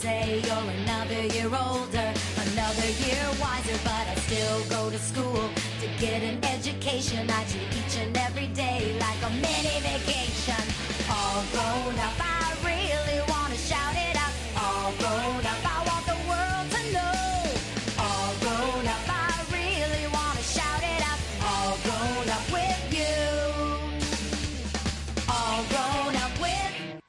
say you're another year older, another year wiser, but I still go to school to get an education. I treat each and every day like a mini vacation. All grown up, I really want to shout it out. All grown up, I want the world to know. All grown up, I really want to shout it out. All grown up with you. All grown up with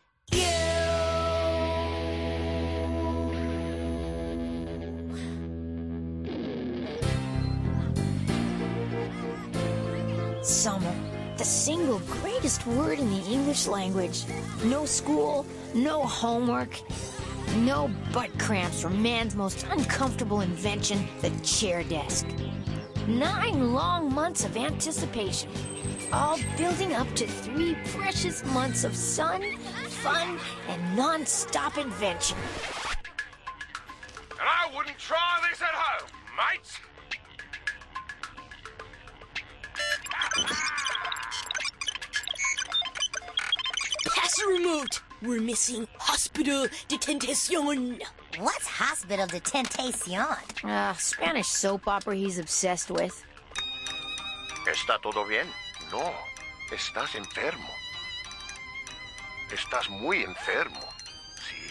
you. Summer, the single greatest word in the English language. No school, no homework, no butt cramps for man's most uncomfortable invention, the chair desk. 9 long months of anticipation, all building up to 3 precious months of sun, fun, and non-stop adventure. And I wouldn't try this at home, mates. Pass remote. We're missing Hospital de Tentacion. What's Hospital de Tentacion? Spanish soap opera he's obsessed with. ¿Está todo bien? No, estás enfermo. Estás muy enfermo. Sí.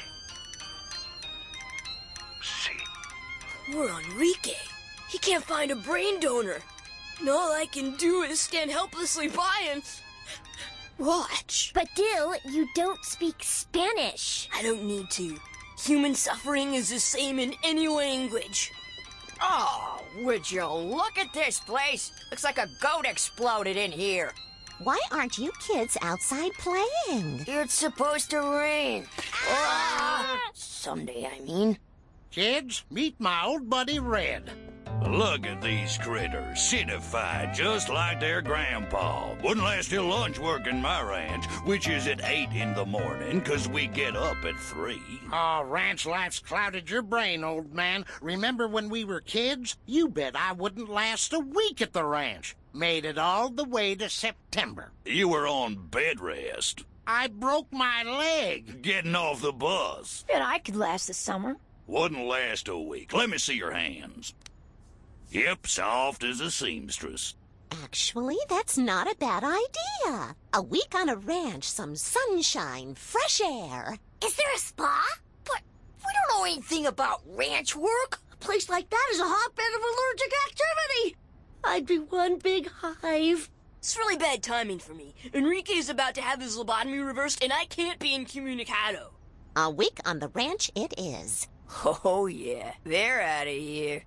Sí. Poor Enrique. He can't find a brain donor. And all I can do is stand helplessly by and watch. But Gil, you don't speak Spanish. I don't need to. Human suffering is the same in any language. Oh, would you look at this place? Looks like a goat exploded in here. Why aren't you kids outside playing? It's supposed to rain. Someday, I mean. Kids, meet my old buddy Red. Look at these critters, citified just like their grandpa. Wouldn't last till lunch working my ranch, which is at 8 in the morning, 'cause we get up at 3. Oh, ranch life's clouded your brain, old man. Remember when we were kids? You bet I wouldn't last a week at the ranch. Made it all the way to September. You were on bed rest. I broke my leg. Getting off the bus. Bet I could last the summer. Wouldn't last a week. Let me see your hands. Yep, soft as a seamstress. Actually, that's not a bad idea. A week on a ranch, some sunshine, fresh air. Is there a spa? But we don't know anything about ranch work. A place like that is a hotbed of allergic activity. I'd be one big hive. It's really bad timing for me. Enrique's about to have his lobotomy reversed, and I can't be incommunicado. A week on the ranch it is. Oh, yeah. They're out of here.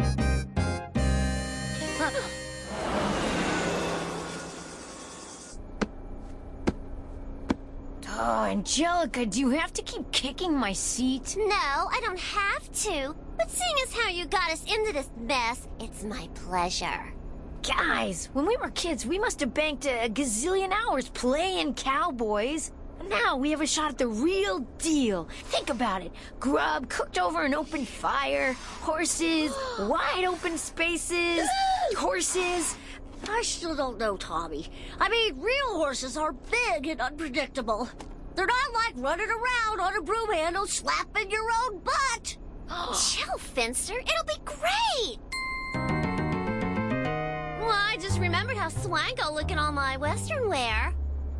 Oh, Angelica, do you have to keep kicking my seat? No, I don't have to. But seeing as how you got us into this mess, it's my pleasure. Guys, when we were kids, we must have banked a gazillion hours playing cowboys. Now we have a shot at the real deal. Think about it. Grub cooked over an open fire, horses, wide open spaces, horses. I still don't know, Tommy. I mean, real horses are big and unpredictable. They're not like running around on a broom handle slapping your own butt. Chill, Finster. It'll be great. Well, I just remembered how swanko look in all my Western wear.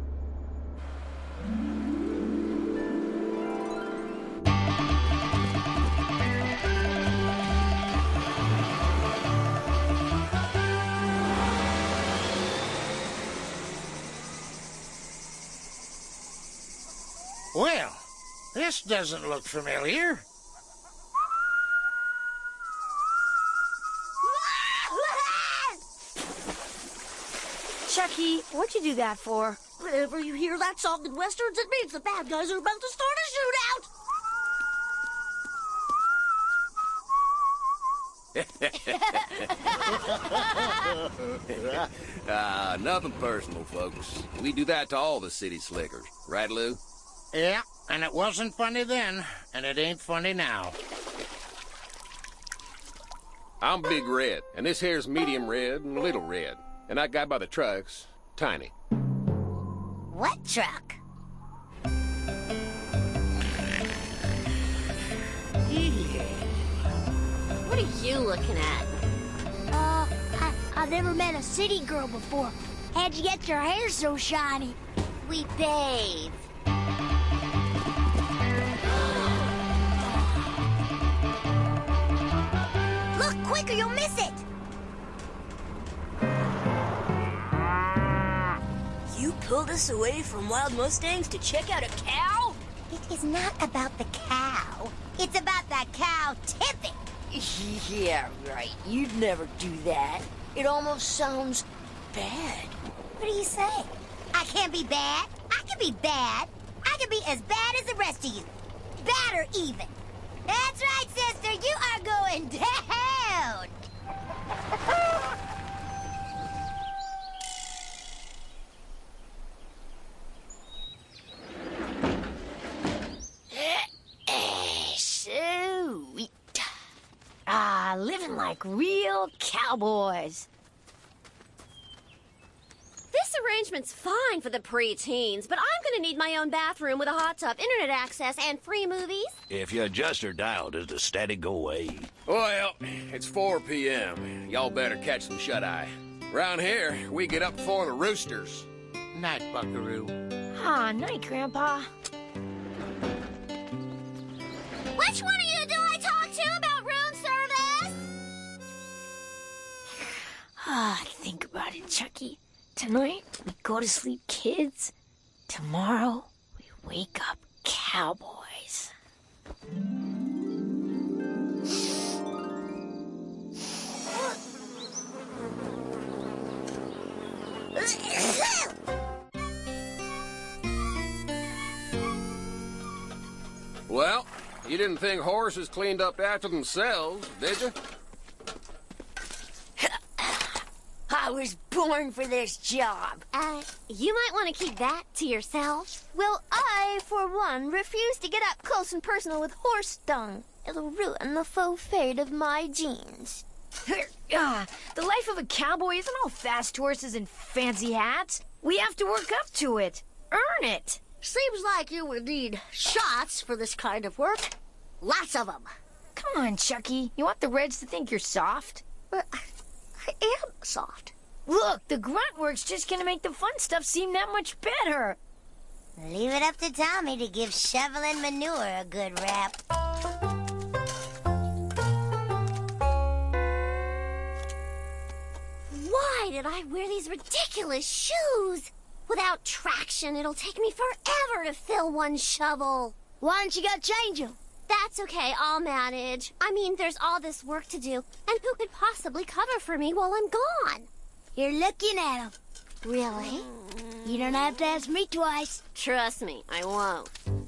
Well, this doesn't look familiar. Chucky, what'd you do that for? Whenever you hear that song in Westerns, it means the bad guys are about to start a shootout. Nothing personal, folks. We do that to all the city slickers. Right, Lou? Yeah, and it wasn't funny then, and it ain't funny now. I'm Big Red, and this here's Medium Red and Little Red. And that guy by the truck's Tiny. What truck? are you looking at? I've never met a city girl before. How'd you get your hair so shiny? We bathe. Look, quick or you'll miss it! You pulled us away from wild Mustangs to check out a cow? It is not about the cow. It's about that cow tipping. Yeah, right. You'd never do that. It almost sounds bad. What do you say? I can't be bad. I can be bad. I can be as bad as the rest of you. Badder even. That's right, sister. You are going down. Sweet. Living like real cowboys. This arrangement's fine for the preteens, but I'm gonna need my own bathroom with a hot tub, internet access, and free movies. If you adjust her dial, does the static go away? Well, it's 4 p.m. Y'all better catch some shut-eye. Round here, we get up before the roosters. Night, buckaroo. Night, Grandpa. Which one of you do I talk to about room service? Think about it, Chucky. Tonight, we go to sleep kids. Tomorrow, we wake up cowboys. Well, you didn't think horses cleaned up after themselves, did you? I was born for this job. You might want to keep that to yourself. Well, I, for one, refuse to get up close and personal with horse dung. It'll ruin the faux fade of my jeans. The life of a cowboy isn't all fast horses and fancy hats. We have to work up to it. Earn it. Seems like you would need shots for this kind of work. Lots of them. Come on, Chucky. You want the Reds to think you're soft? But I am soft. Look, the grunt work's just gonna make the fun stuff seem that much better. Leave it up to Tommy to give shoveling manure a good rap. Why did I wear these ridiculous shoes? Without traction, it'll take me forever to fill one shovel. Why don't you go change them? That's okay, I'll manage. I mean, there's all this work to do, and who could possibly cover for me while I'm gone? You're looking at them. Really? You don't have to ask me twice. Trust me, I won't.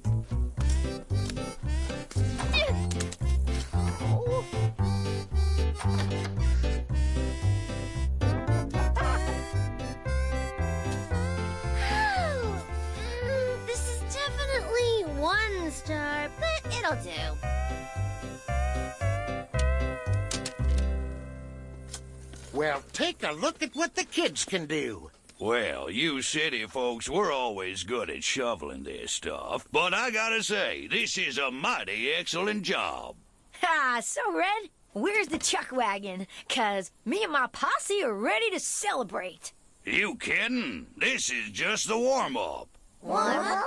This is definitely 1 star, but it'll do. Well, take a look at what the kids can do. Well, you city folks, we're always good at shoveling this stuff, but I gotta say, this is a mighty excellent job. So Red, where's the chuck wagon? 'Cause me and my posse are ready to celebrate. You kidding? This is just the warm-up. Warm up?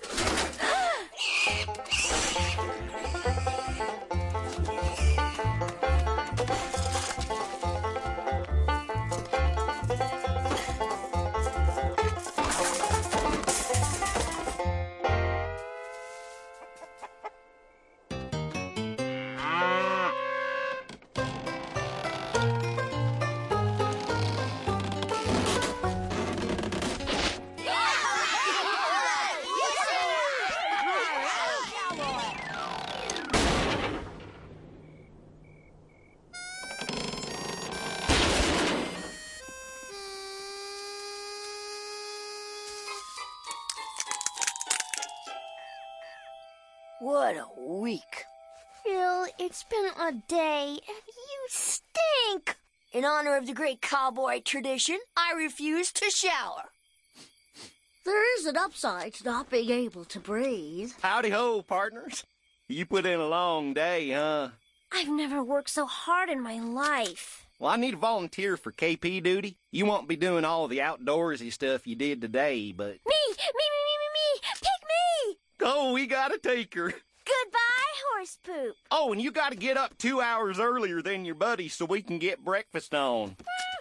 What a week. Phil, it's been a day, and you stink. In honor of the great cowboy tradition, I refuse to shower. There is an upside to not being able to breathe. Howdy ho, partners. You put in a long day, huh? I've never worked so hard in my life. Well, I need a volunteer for KP duty. You won't be doing all the outdoorsy stuff you did today, but... Me! Pick me! Oh, we gotta take her. Goodbye, horse poop. Oh, and you gotta get up 2 hours earlier than your buddies so we can get breakfast on.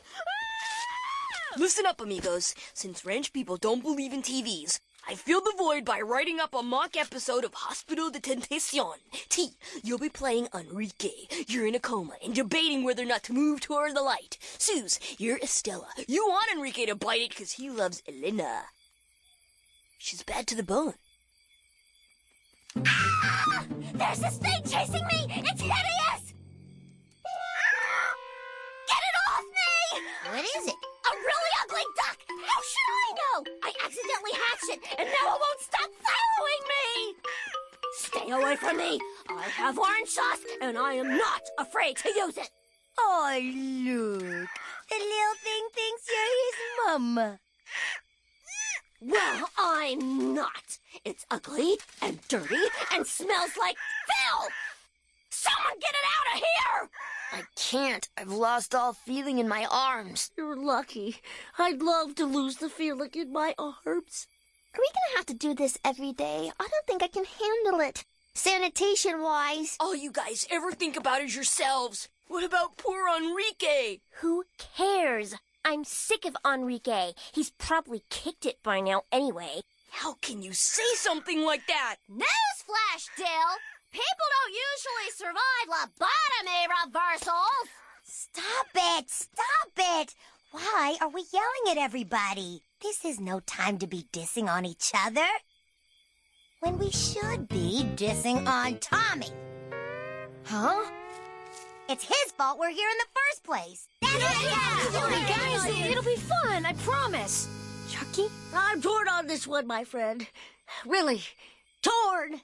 Listen up, amigos. Since ranch people don't believe in TVs, I filled the void by writing up a mock episode of Hospital de Tentacion. T, you'll be playing Enrique. You're in a coma and debating whether or not to move toward the light. Suze, you're Estella. You want Enrique to bite it because he loves Elena. She's bad to the bone. Ah! There's this thing chasing me! It's hideous! Get it off me! What is it? A really ugly duck! How should I know? I accidentally hatched it, and now it won't stop following me! Stay away from me! I have orange sauce, and I am not afraid to use it! Oh, look. The little thing thinks you're his mama. Well, I'm not. It's ugly and dirty and smells like filth! Someone get it out of here! I can't. I've lost all feeling in my arms. You're lucky. I'd love to lose the feeling in my arms. Are we gonna have to do this every day? I don't think I can handle it. Sanitation-wise. All you guys ever think about is yourselves. What about poor Enrique? Who cares? I'm sick of Enrique. He's probably kicked it by now anyway. How can you say something like that? Newsflash, Dill! People don't usually survive lobotomy reversals! Stop it! Why are we yelling at everybody? This is no time to be dissing on each other. When we should be dissing on Tommy. Huh? It's his fault we're here in the first place. Hey, guys, it'll be fun, I promise. Chucky? I'm torn on this one, my friend. Really, torn.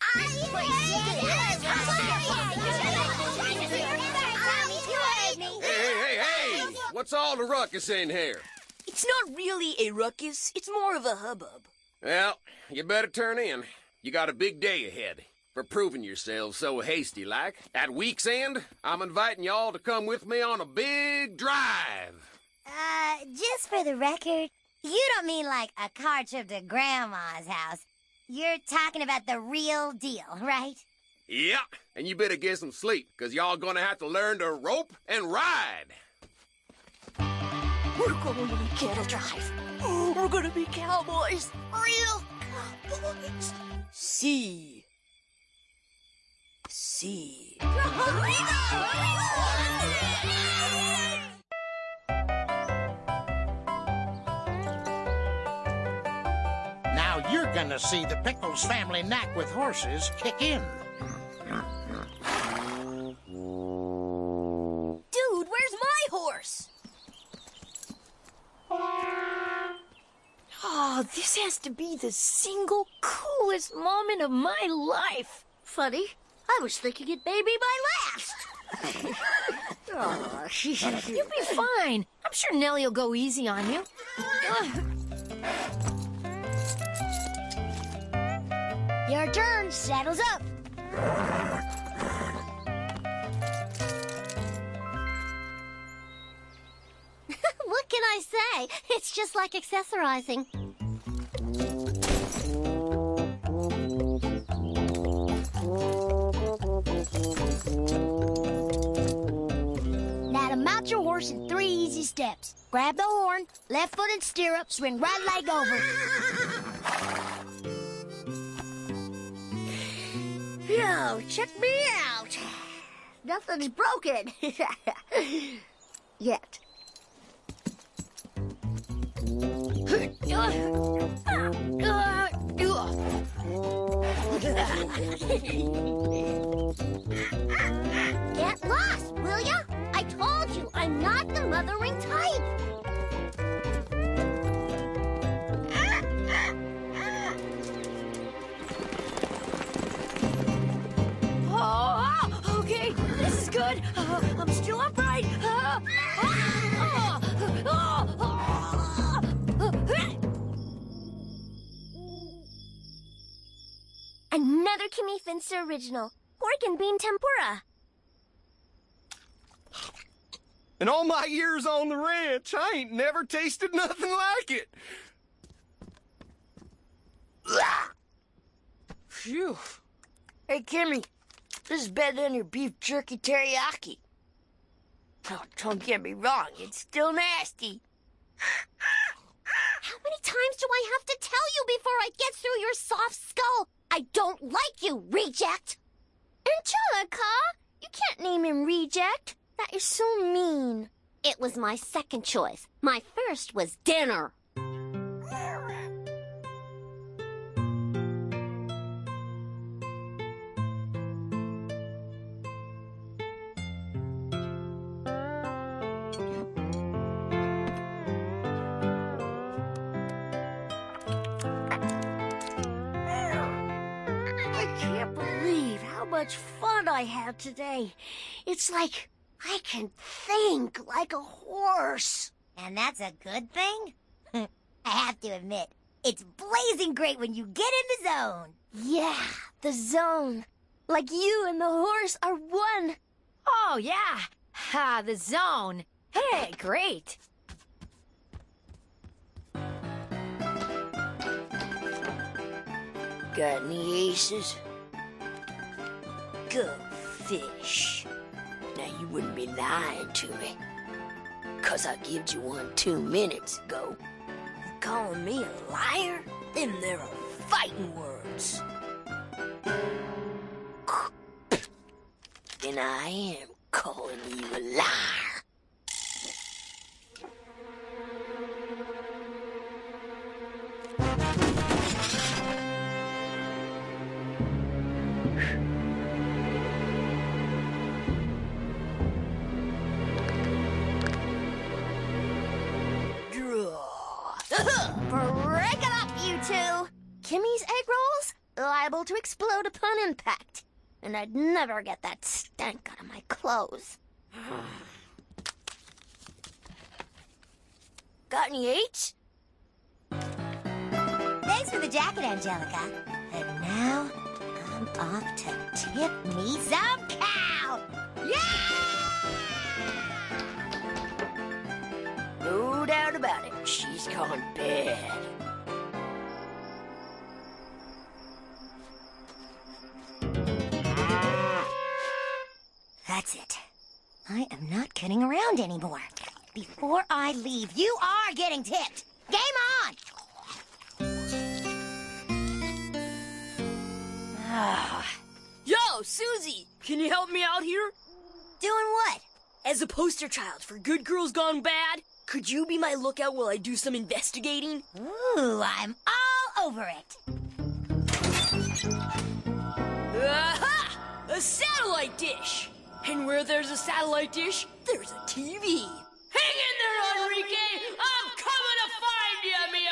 Hey! What's all the ruckus in here? It's not really a ruckus. It's more of a hubbub. Well, you better turn in. You got a big day ahead. For proving yourselves so hasty-like. At week's end, I'm inviting y'all to come with me on a big drive. Just for the record, you don't mean like a car trip to Grandma's house. You're talking about the real deal, right? Yeah, and you better get some sleep, because y'all gonna have to learn to rope and ride. We're going to get a drive. We're gonna be cowboys. Real cowboys. See. Now you're gonna see the Pickles family knack with horses kick in. Dude, where's my horse? Oh, this has to be the single coolest moment of my life. Funny, I was thinking it may be my last. You'll be fine. I'm sure Nellie will go easy on you. Your turn. Saddles up. What can I say? It's just like accessorizing. Now to mount your horse in 3 easy steps. Grab the horn, left foot in stirrup, swing right leg over. Yo, check me out. Nothing's broken. Yet. Get lost, will ya? I told you, I'm not the mothering type. Oh, okay, this is good. I'm still upright. Another Kimmy Finster original. Pork and bean tempura. In all my years on the ranch, I ain't never tasted nothing like it. Phew. Hey, Kimmy, this is better than your beef jerky teriyaki. Oh, don't get me wrong, it's still nasty. How many times do I have to tell you before I get through your soft skull? I don't like you, Reject! Angelica, you can't name him Reject. That is so mean. It was my second choice. My first was dinner. Much fun I had today. It's like I can think like a horse. And that's a good thing? I have to admit, it's blazing great when you get in the zone. Yeah, the zone. Like you and the horse are one. Oh, yeah. Ha, the zone. Hey, great. Got any aces? Go fish. Now you wouldn't be lying to me. 'Cause I gave you one 2 minutes ago. You calling me a liar? Them there are fighting words. Then I am calling you a liar. Break it up, you two! Kimmy's egg rolls? Liable to explode upon impact. And I'd never get that stank out of my clothes. Got any eights? Thanks for the jacket, Angelica. And now, I'm off to tip me some cow. Yeah! No doubt about it. She's gone bad. That's it. I am not kidding around anymore. Before I leave, you are getting tipped. Game on! Yo, Susie! Can you help me out here? Doing what? As a poster child for Good Girls Gone Bad, could you be my lookout while I do some investigating? Ooh, I'm all over it. Aha! A satellite dish! And where there's a satellite dish, there's a TV. Hang in there, Enrique! I'm coming to find you, mi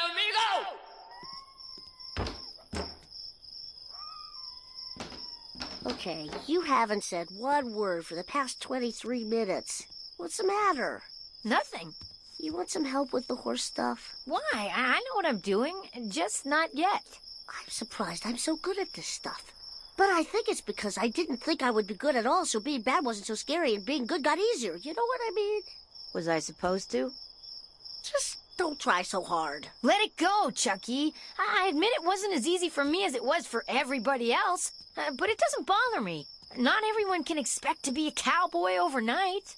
amigo! Okay, you haven't said one word for the past 23 minutes. What's the matter? Nothing. You want some help with the horse stuff? Why? I know what I'm doing, just not yet. I'm surprised I'm so good at this stuff. But I think it's because I didn't think I would be good at all, so being bad wasn't so scary and being good got easier. You know what I mean? Was I supposed to? Just don't try so hard. Let it go, Chucky. I admit it wasn't as easy for me as it was for everybody else, but it doesn't bother me. Not everyone can expect to be a cowboy overnight.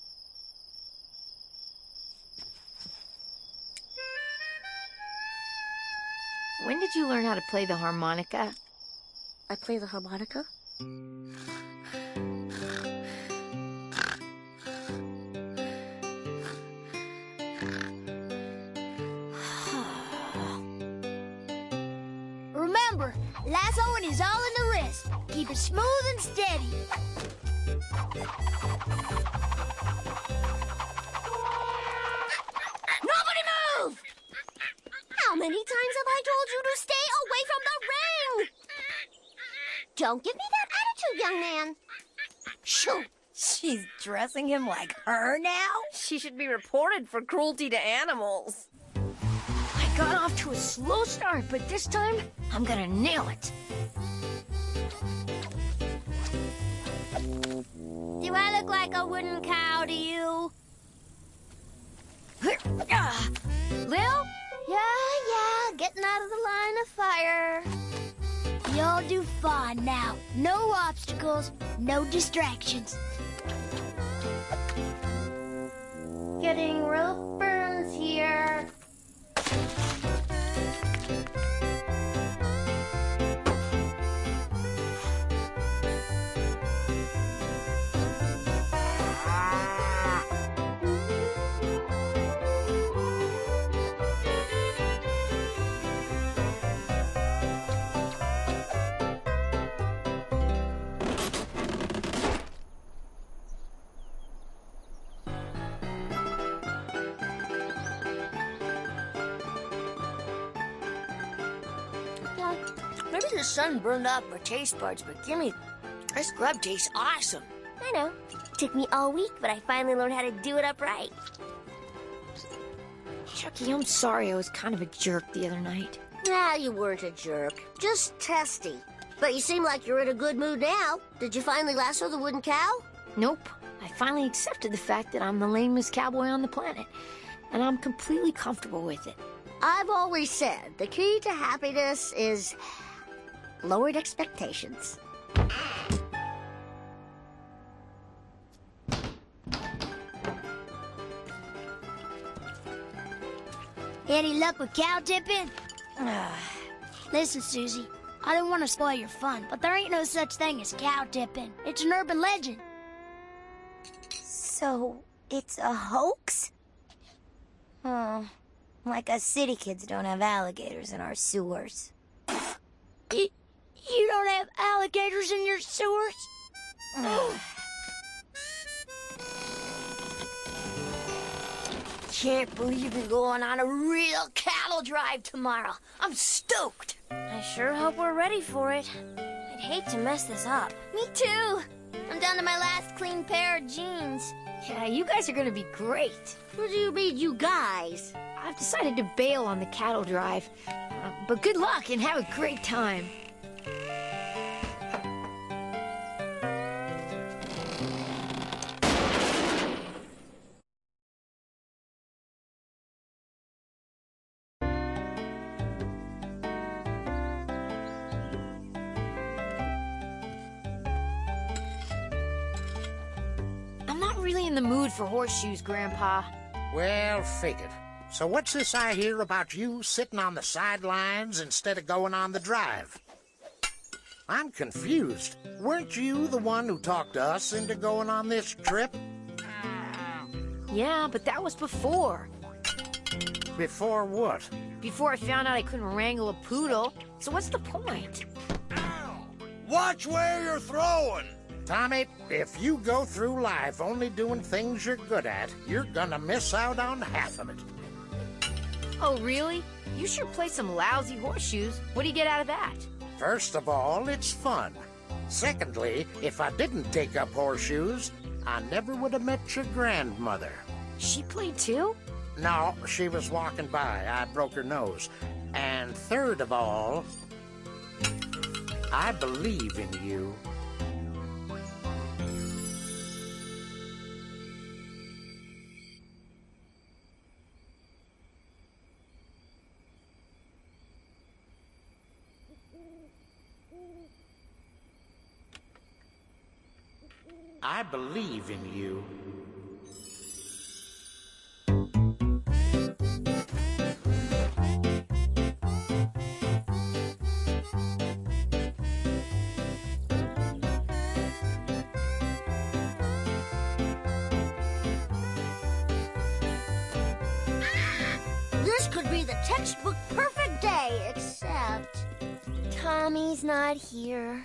When did you learn how to play the harmonica? I play the harmonica? Remember, lassoing is all in the wrist. Keep it smooth and steady. Nobody move! How many times have I told you to stay away from the ring? Don't give me that attitude, young man. Shoot! She's dressing him like her now? She should be reported for cruelty to animals. I got off to a slow start, but this time, I'm gonna nail it. Do I look like a wooden cow to you? Lil? Yeah, getting out of the line of fire. Y'all do fine now. No obstacles, no distractions. Getting rope burns here. Maybe the sun burned off my taste buds, but gimme, this grub tastes awesome. I know. Took me all week, but I finally learned how to do it upright. Chucky, I'm sorry I was kind of a jerk the other night. Nah, you weren't a jerk. Just testy. But you seem like you're in a good mood now. Did you finally lasso the wooden cow? Nope. I finally accepted the fact that I'm the lamest cowboy on the planet, and I'm completely comfortable with it. I've always said the key to happiness is lowered expectations. Any luck with cow tipping? Listen, Susie, I don't want to spoil your fun, but there ain't no such thing as cow tipping. It's an urban legend. So, it's a hoax? Oh, like us city kids don't have alligators in our sewers. You don't have alligators in your sewers? Can't believe we're going on a real cattle drive tomorrow. I'm stoked. I sure hope we're ready for it. I'd hate to mess this up. Me too. I'm down to my last clean pair of jeans. Yeah, you guys are gonna be great. What do you mean, you guys? I've decided to bail on the cattle drive. But good luck and have a great time. I'm not really in the mood for horseshoes, Grandpa. Well, figured. So what's this I hear about you sitting on the sidelines instead of going on the drive? I'm confused. Weren't you the one who talked us into going on this trip? Yeah, but that was before. Before what? Before I found out I couldn't wrangle a poodle. So what's the point? Watch where you're throwing! Tommy, if you go through life only doing things you're good at, you're gonna miss out on half of it. Oh, really? You sure play some lousy horseshoes. What do you get out of that? First of all, it's fun. Secondly, if I didn't take up horseshoes, I never would have met your grandmother. She played too? No, she was walking by. I broke her nose. And third of all, I believe in you. I believe in you. This could be the textbook perfect day, except Tommy's not here.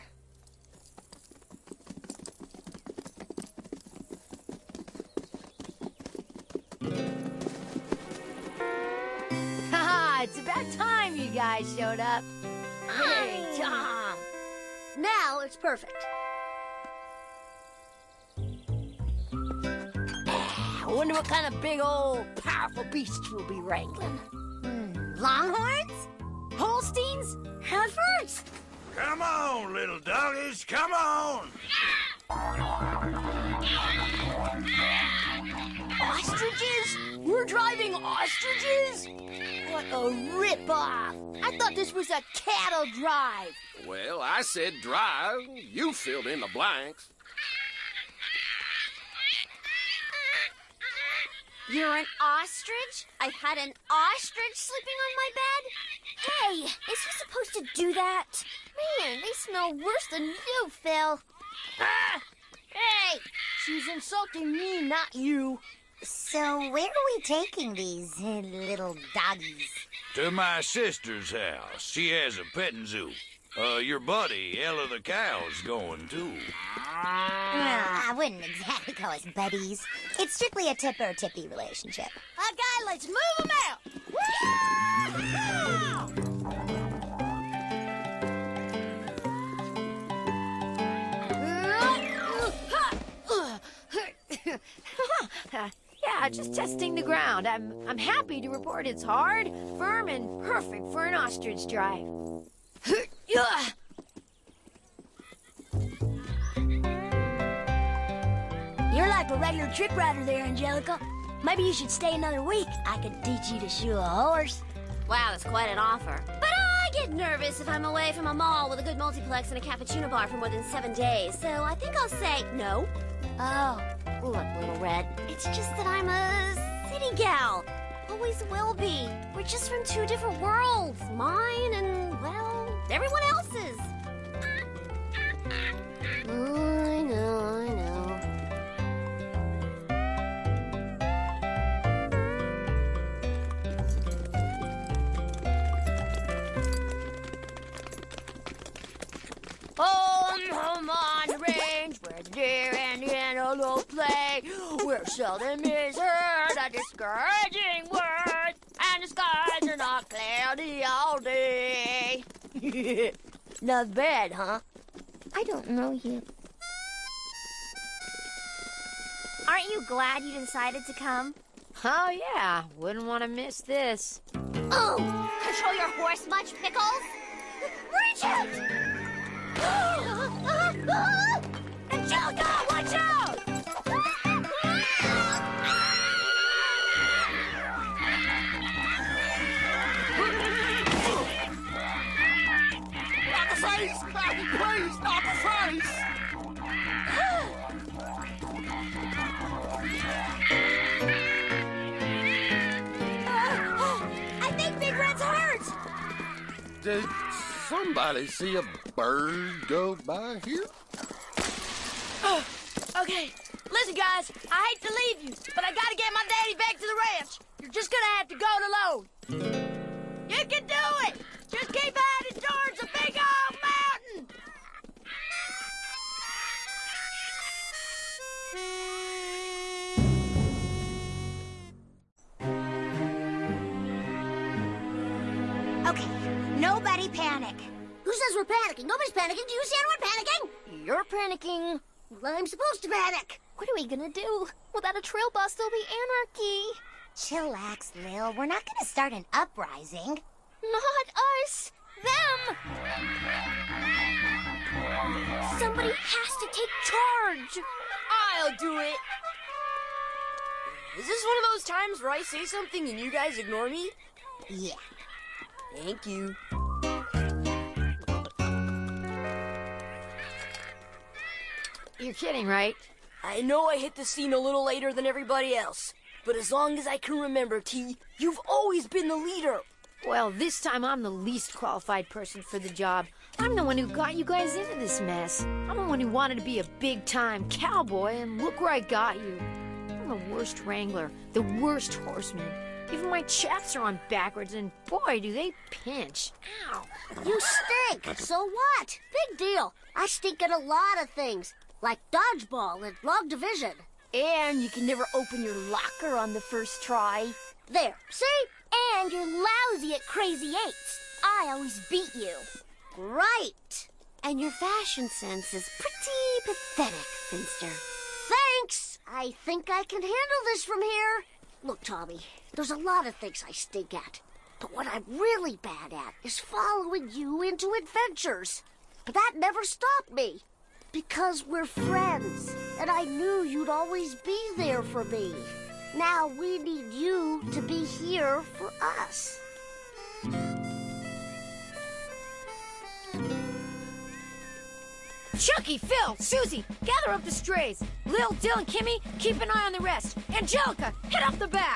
It's about time you guys showed up. Hey, Tom. Now it's perfect. I wonder what kind of big old powerful beasts we'll be wrangling. Longhorns? Holsteins? Herefords? Come on, little doggies, come on! Ostriches? We're You're driving ostriches? What a rip-off. I thought this was a cattle drive. Well, I said drive. You filled in the blanks. You're an ostrich? I had an ostrich sleeping on my bed? Hey, is he supposed to do that? Man, they smell worse than you, Phil. Ah! Hey, she's insulting me, not you. So where are we taking these little doggies? To my sister's house. She has a petting zoo. Your buddy, Ella the cow's going too. Well, I wouldn't exactly call us buddies. It's strictly a tipper-tippy relationship. Okay, let's move them out. Yeah, just testing the ground. I'm happy to report it's hard, firm, and perfect for an ostrich drive. You're like a regular trick rider there, Angelica. Maybe you should stay another week. I could teach you to shoe a horse. Wow, that's quite an offer. But I get nervous if I'm away from a mall with a good multiplex and a cappuccino bar for more than 7 days. So I think I'll say no. Oh. Look, Little Red, it's just that I'm a city gal. Always will be. We're just from 2 different worlds. Mine and, well, everyone else's. I know. Home on the range, where the deer and the antelope play, where seldom is heard a discouraging word, and the skies are not cloudy all day. Not bad, huh? I don't know you. Aren't you glad you decided to come? Oh, yeah. Wouldn't want to miss this. Oh! Control your horse much, Pickles? Reach it! Angelica, watch out! Not the face! Please, not the face! I think Big Red's hurt! Did somebody see a bird go by here? Okay, listen, guys, I hate to leave you, but I gotta get my daddy back to the ranch. You're just gonna have to go it alone. You can do it! Just keep heading towards the big old mountain! Okay, nobody panic. Who says we're panicking? Nobody's panicking. Do you see anyone panicking? You're panicking. Well, I'm supposed to panic. What are we gonna do? Without a trail bus, there'll be anarchy. Chillax, Lil. We're not gonna start an uprising. Not us. Them. Somebody has to take charge. I'll do it. Is this one of those times where I say something and you guys ignore me? Yeah. Thank you. You're kidding, right? I know I hit the scene a little later than everybody else, but as long as I can remember, T, you've always been the leader. Well, this time I'm the least qualified person for the job. I'm the one who got you guys into this mess. I'm the one who wanted to be a big-time cowboy, and look where I got you. I'm the worst wrangler, the worst horseman. Even my chaps are on backwards, and boy, do they pinch. Ow. You stink. So what? Big deal. I stink at a lot of things, like dodgeball and long division. And you can never open your locker on the first try. There, see? And you're lousy at Crazy Eights. I always beat you. Right. And your fashion sense is pretty pathetic, Finster. Thanks. I think I can handle this from here. Look, Tommy, there's a lot of things I stink at. But what I'm really bad at is following you into adventures. But that never stopped me. Because we're friends, and I knew you'd always be there for me. Now we need you to be here for us. Chucky, Phil, Susie, gather up the strays. Lil, Dill, and Kimmy, keep an eye on the rest. Angelica, head up the back.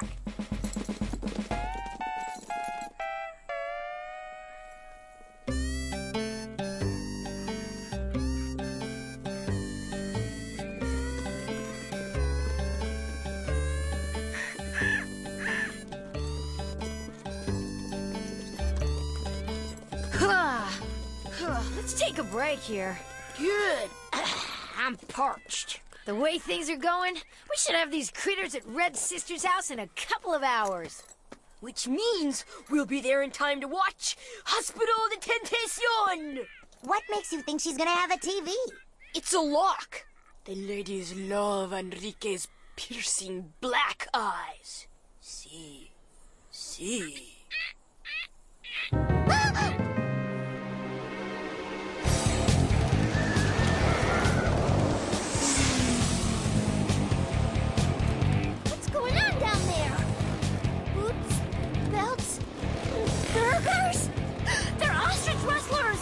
Let's take a break here. Good. I'm parched. The way things are going, we should have these critters at Red's sister's house in a couple of hours. Which means we'll be there in time to watch Hospital de Tentacion! What makes you think she's gonna have a TV? It's a lock. The ladies love Enrique's piercing black eyes. See. What's going on down there? Boots, belts, burgers? They're ostrich rustlers!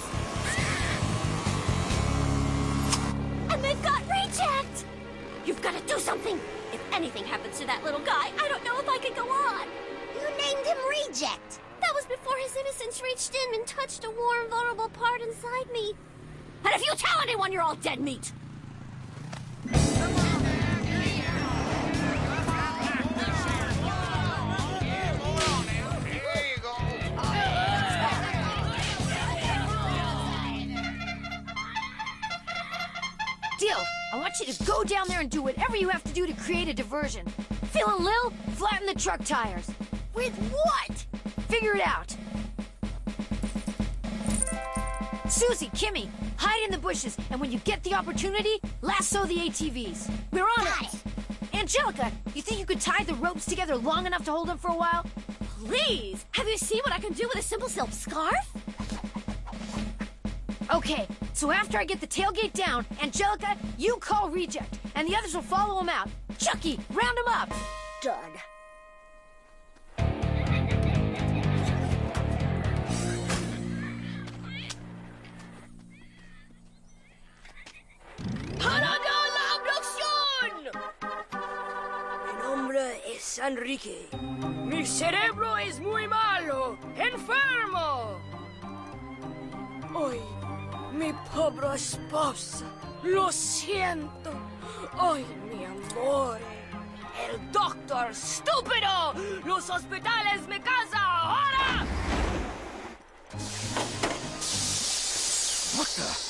And they've got Reject! You've got to do something! If anything happens to that little guy, I don't know if I can go on! You named him Reject. That was before his innocence reached in and touched a warm, vulnerable part inside me. And if you tell anyone, you're all dead meat! Dill, I want you to go down there and do whatever you have to do to create a diversion. Phil and Lil, flatten the truck tires. With what? Figure it out. Susie, Kimmy, hide in the bushes, and when you get the opportunity, lasso the ATVs. We're on it. Angelica, you think you could tie the ropes together long enough to hold them for a while? Please! Have you seen what I can do with a simple silk scarf? Okay, so after I get the tailgate down, Angelica, you call Reject, and the others will follow him out. Chucky, round him up. Done. ¡Parada la abducción! Mi nombre es Enrique. Mi cerebro es muy malo, enfermo. Hoy, mi pobre esposa, lo siento. Ay, mi amor. El doctor estúpido. Los hospitales me casan ahora. What the?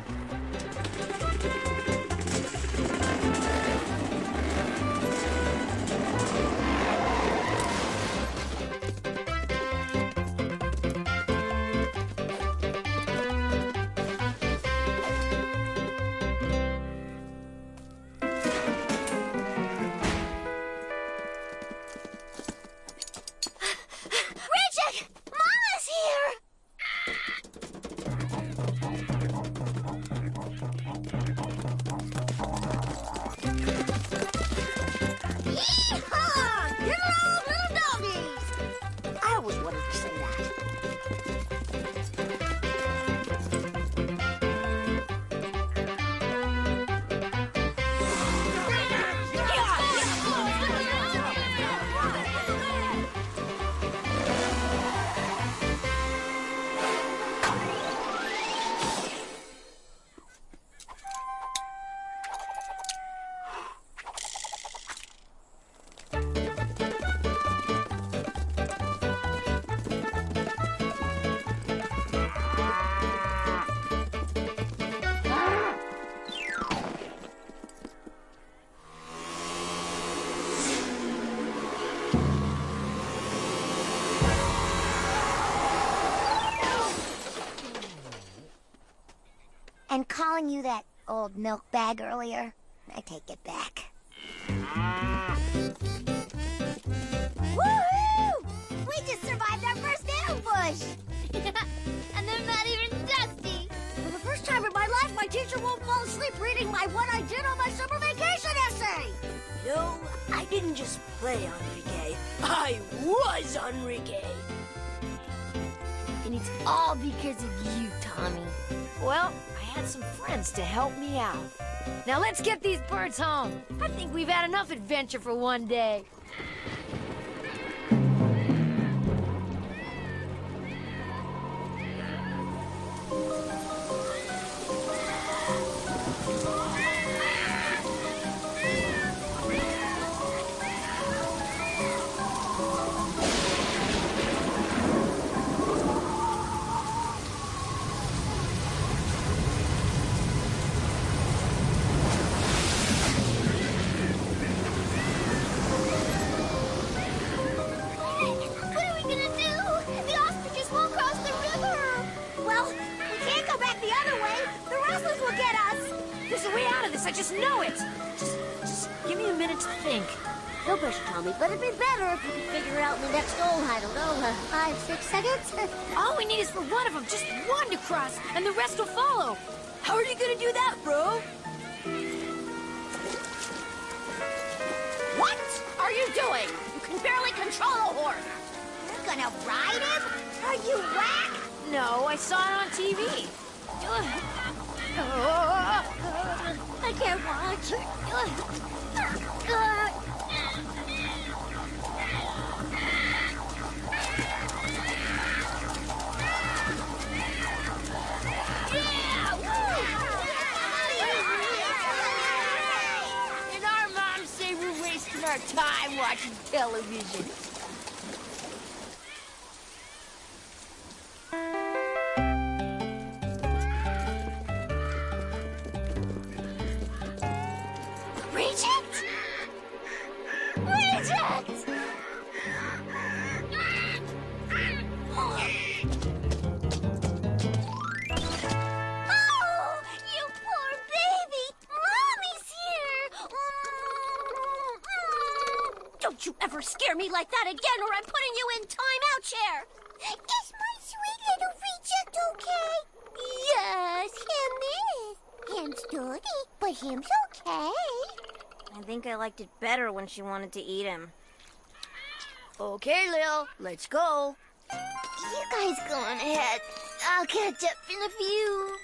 And calling you that old milk bag earlier, I take it back. Woohoo! We just survived our first ambush! And they're not even dusty. For the first time in my life, my teacher won't fall asleep reading my What I Did on My Summer Vacation essay. No, I didn't just play Enrique. I was Enrique. And it's all because of you, Tommy. Well, I had some friends to help me out. Now let's get these birds home. I think we've had enough adventure for one day. I just know it! Just give me a minute to think. No pressure, Tommy, but it'd be better if you could figure it out in the next, I don't know, 5, 6 seconds? All we need is for one of them, just one to cross, and the rest will follow. How are you gonna do that, bro? What are you doing? You can barely control a horse. You're gonna ride him? Are you whack? No, I saw it on TV. I can't watch. And our moms say we're wasting our time watching television. Don't you ever scare me like that again, or I'm putting you in timeout chair! Is my sweet little reject okay? Yes, him is. Him's dirty, but him's okay. I think I liked it better when she wanted to eat him. Okay, Lil, let's go. You guys go on ahead. I'll catch up in a few.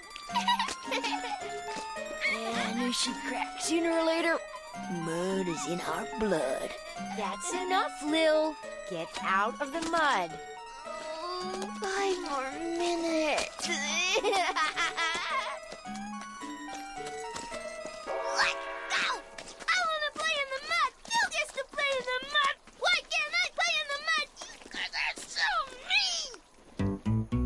Yeah, I knew she'd crack. Sooner or later, mud is in our blood. That's enough, Lil. Get out of the mud. 5 more minutes. Let go! I want to play in the mud. You get to play in the mud. Why can't I play in the mud? You guys are so mean.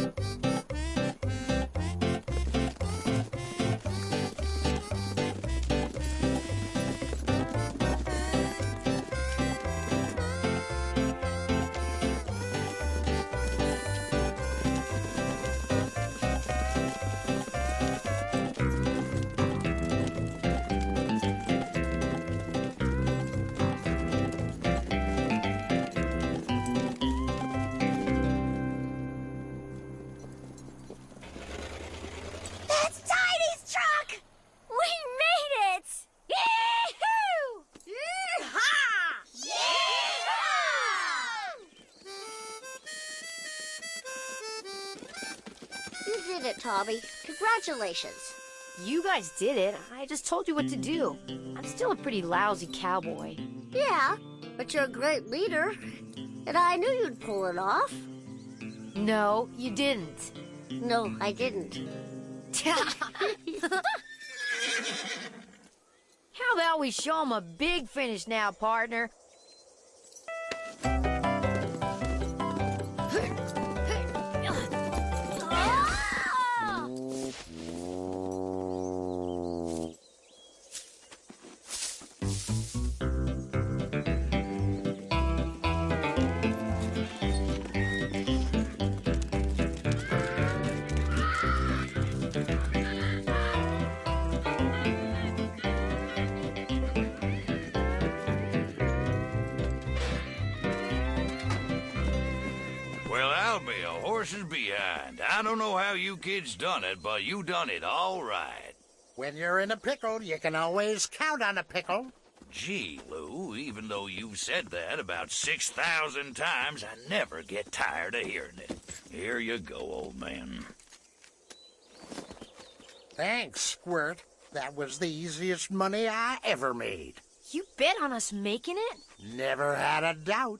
Tommy, congratulations. You guys did it. I just told you what to do. I'm still a pretty lousy cowboy. Yeah, but you're a great leader. And I knew you'd pull it off. No, you didn't. No, I didn't. How about we show him a big finish now, partner? Horses behind. I don't know how you kids done it, but you done it all right. When you're in a pickle, you can always count on a pickle. Gee, Lou, even though you've said that about 6,000 times, I never get tired of hearing it. Here you go, old man. Thanks, Squirt. That was the easiest money I ever made. You bet on us making it? Never had a doubt.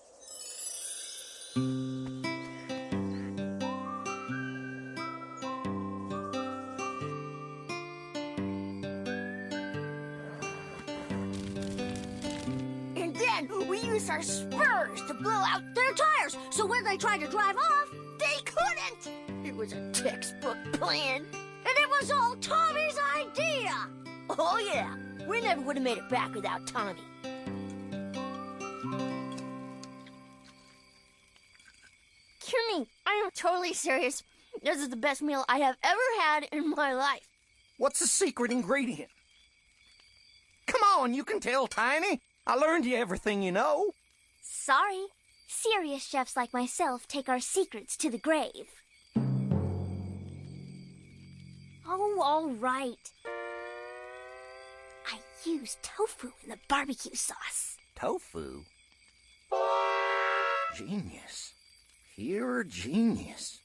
And then we used our spurs to blow out their tires, so when they tried to drive off, they couldn't. It was a textbook plan, and it was all Tommy's idea. Oh, yeah. We never would have made it back without Tommy. Kimmy, I am totally serious. This is the best meal I have ever had in my life. What's the secret ingredient? Come on, you can tell, Tiny. I learned you everything you know. Sorry. Serious chefs like myself take our secrets to the grave. Oh, all right. I use tofu in the barbecue sauce. Tofu? Genius. Pure genius.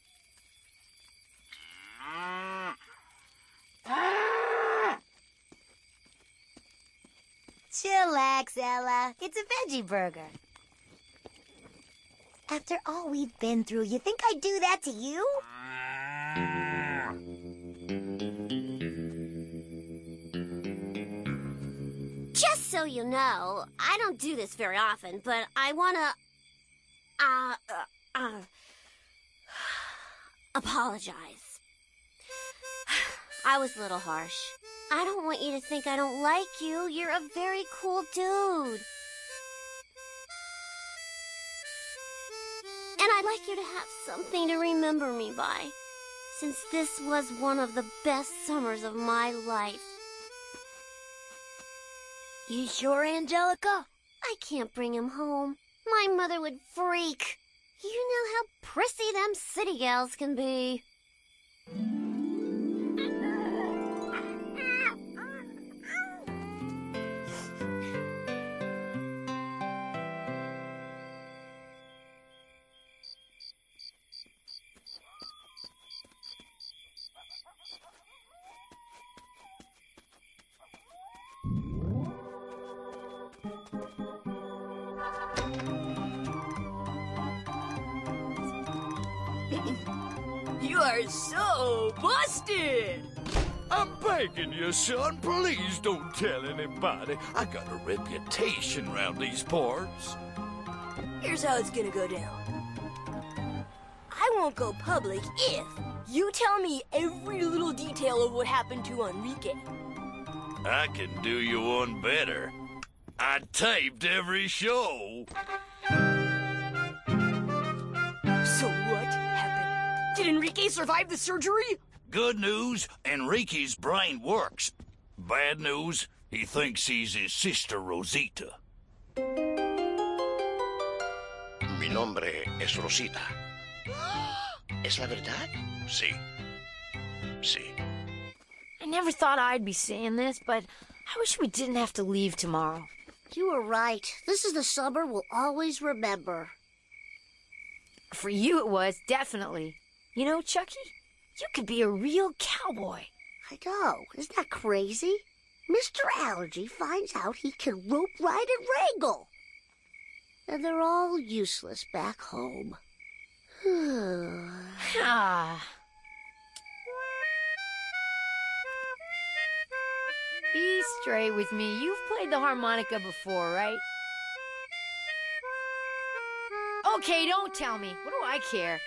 Chillax, Ella. It's a veggie burger. After all we've been through, you think I'd do that to you? Just so you know, I don't do this very often, but I wanna, apologize. I was a little harsh. I don't want you to think I don't like you. You're a very cool dude. And I'd like you to have something to remember me by, since this was one of the best summers of my life. You sure, Angelica? I can't bring him home. My mother would freak. You know how prissy them city gals can be. You are so busted! I'm begging you, son, please don't tell anybody. I got a reputation round these parts. Here's how it's gonna go down. I won't go public if you tell me every little detail of what happened to Enrique. I can do you one better. I taped every show. So what happened? Did Enrique survive the surgery? Good news, Enrique's brain works. Bad news, he thinks he's his sister Rosita. Mi nombre es Rosita. ¿Es la verdad? Sí. Sí. I never thought I'd be saying this, but I wish we didn't have to leave tomorrow. You were right. This is the summer we'll always remember. For you it was, definitely. You know, Chucky, you could be a real cowboy. I know. Isn't that crazy? Mr. Allergy finds out he can rope ride and wrangle. And they're all useless back home. Ah. Be straight with me. You've played the harmonica before, right? Okay, don't tell me. What do I care?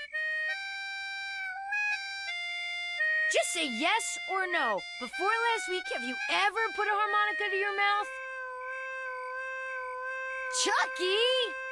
Just say yes or no. Before last week, have you ever put a harmonica to your mouth? Chucky!